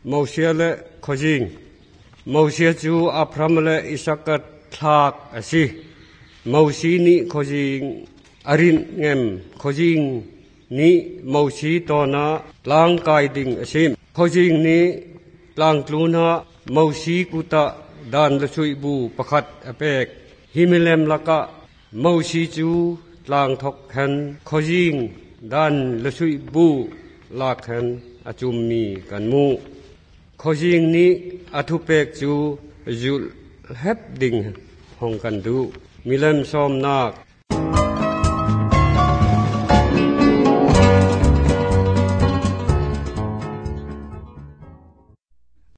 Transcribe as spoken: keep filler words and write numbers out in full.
มอเสียและขจิงมอเสียจูอัพรามและอิสักทากอสิมอสีนี้ขจิงอรินเงมขจิงนี้มอสีตอนาลางกายดิ่งอสิมขจิงนี้ลางกลูนามอสีกุตะดานละชุยบูประคัดอเปกฮิมิเลมละกะมอสีจูลางทกขันขจิงดานละชุยบูลาขันอาจุมมีกันมูขจิงนี้อธุเปกจูจุลเฮบดิ่งห้องกันดูมิเลมซอมนัก